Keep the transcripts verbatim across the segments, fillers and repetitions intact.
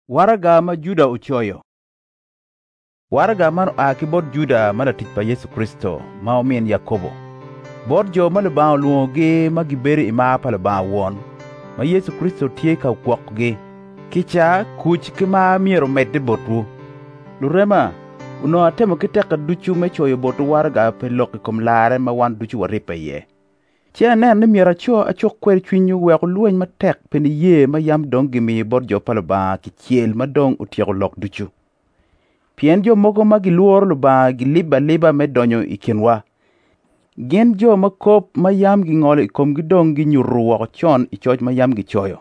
Waraga ma Juda uchoyo. Waraga man aki bod Juda mana tich pa Yesu Kristo ma omien Yakobo. Bod jo ma lubao luogi ma giberi ima pa lubao won. Ma Yesu Kristo tie ka kwokgi. Kicha kuch kima miero medde botu. Lurema, uno atemo kiteka duchu me choyo botu waraga pe loki kom lare ma wan duchu waripa ye. Chia nen ni miera cho achok kwer chwinyu weko lueny ma tek peni ye ma yam dong gimi bod jo paloba ki chiel ma dong utieko lok duchu. Pien jo mogo ma giluor luba giliba liba me donyo ikinwa. Gen jo ma kop ma yam gingolo ikom gidong ginyuru wako chon ichoch ma yam gichoyo.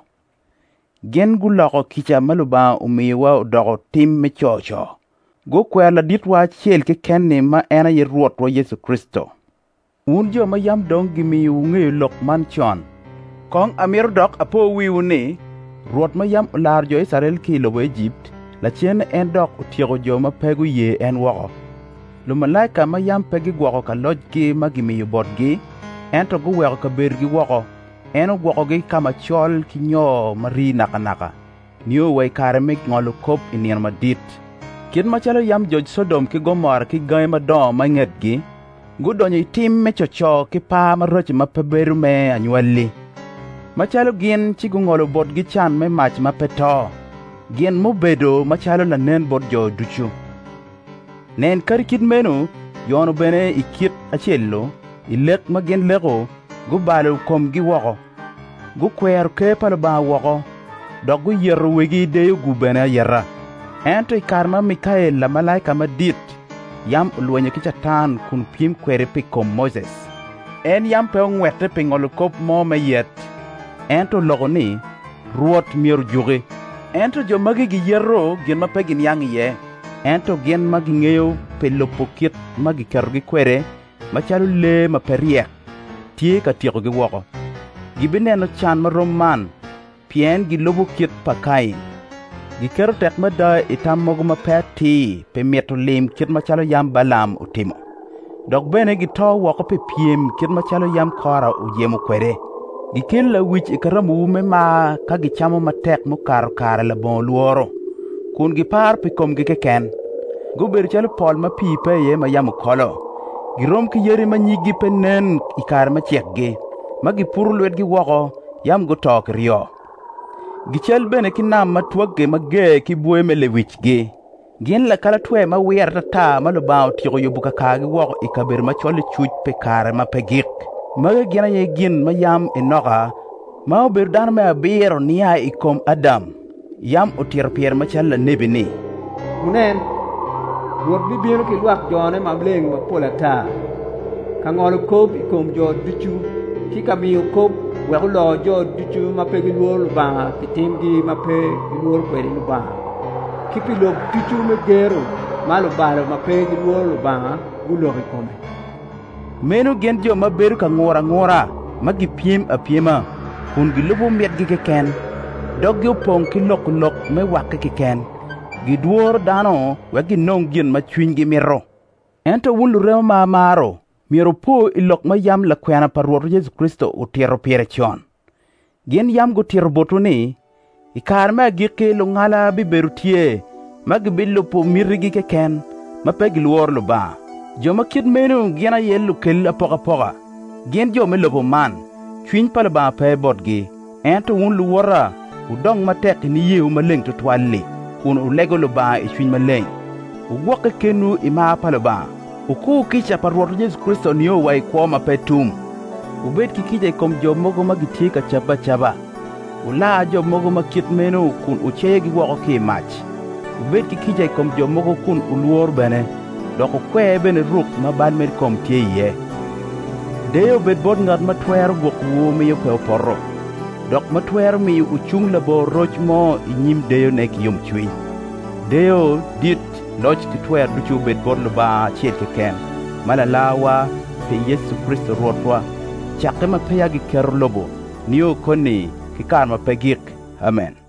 Gen guloko kicha maluba umiwa udoko tim me chocho. Go kwela ditwa chiel ke kenni ma ena ye ruot wa Yesu Kristo. Un jo ma yam dong gimi unge lok man chon. Kong amir dok apo wiu ni, ruot ma yam ular jo Israel ki lobo Egypt, la chien en dok utiego jo ma pegu ye en wako. Lumalaika ma yam pegi gwako ka loj ki ma gimi yubot gi, ento gu weko ka ber gi wako, eno gwako gi kama chol ki nyo mari naka naka. Niyo way kare mek ngolo kop inir ma dit. Kid ma chalo yam joj Sodom ki Gomor ki gay ma don ma nget gi, gudonyo itim me chocho ki pa ma roche ma peberu me anywali. Machalo gin chi gungolo bot gi chan me mach ma peto. Gin mo bedo machalo la nen bot jo duchu. Nen kari kid menu, yono bene ikit achello, ilek ma gin lego, gubalo kom gi wako. Gu kwer ke palo ba wako, dok gu yerro wegi deyo gu bene yerra. Ento ikarma Mikael la malaika ma dit, yam ulwenye kicha tan kun pim kwere pi kom Moses. En yam pe ongwete pi ngolo kop mo me yet. Ento logo ni, ruot mier juge. Ento jo magi gi yerro gin ma pegin yang ye. Ento gin magi ngeyo pe lopo kit magi kero gi kwere, ma chalo le ma periek. Tie ka tiko gi woko. Gibineno chan ma roman, pien gi lobo kit pa kain. Gikero tek ma da itam mogo ma peti pe mieto lim kit ma chalo yam Balam utimo. Dok bene gito wako pe piem kit ma chalo yam Kora ujemo kwere. Gikel la wich ikaramu ume ma ka gichamo ma tek mo karo kare la bon luoro. Kun gipar pe kom gi keken. Guber chalo pol ma pi pe ye ma yamu kolo. Girom ki yeri ma nyigi pe nen ikare ma chek gi. Ma gipuru lwet gi wako yam go tok rio. Gichel bene ki nam ma twagge ma ge ki buwe me le wich gi. Gin la kala twe ma wer ta ta ma lo bao tiko yobuka kagi wako ikaber ma chole chuch pe kare ma pe gik. Maga gina ye gin ma yam inoka, ma ober dan me abiro niya ikom Adam. Yam utir pier ma chala nebi ni. Unen, ruot bibiro ki luak jone ma bleng ma pola ta. Kangolo kob ikom jo duchu, ki kamiyo kob weko lo jo duchu ma pe giluor luba, ki timgi ma pe giluor kweri luba. Ki pilo duchu me gero, ma luba ma pe giluor luba, gulo ikome. Menu gen jo ma beru ka ngora ngora, ma gi piem a piema, kun gi lubo miet gi keken, dog gi upong ki lok lok me wake keken, gi duor dano wegi nong gin ma chwiny gi miro. Ento wulu reo ma maro, miro po ilok ma yam la kwena paruoto Yesu Kristo utiro pire chon. Gin yam gu tiro boto ni, ikar me agike lungala bi beru tie, ma gi billo po miri gi keken, ma pe gi luor lo ba. Jo ma kid menu gina yelu kel apoka poka. Gen jo me lobo man, chwiny pala ba pe bot gi. Ento un luwara, udong ma tek ni yeu ma leng tutwali, kun ulego lo ba i chwiny ma leng. Uwaka kenu ima pala ba. Uku kicha paruoto Yesu Kristo niyo wa ikwa ma pe tum. Ubed ki kija ikom jo mogo ma gitika chaba chaba. Ula jo mogo ma kid menu kun ucheye gi wako ki mach. Ubed ki kija ikom jo mogo kun uluor bene. Doko kwe bene ruk ma ban med kom tie ye. Deyo bed bod ngat ma twer gwok wo mi yo kwe porro. Dok ma twer mi uchung labo roch mo inyim deyo nek yum chwiny. Deyo dit loch ki twer duchu bed bod luba chiel ke ken. Malalawa pe Yesu Kristo rotwa. Chake ma pe yagi ker lobo. Niyo koni kikar ma pe gik. Amen.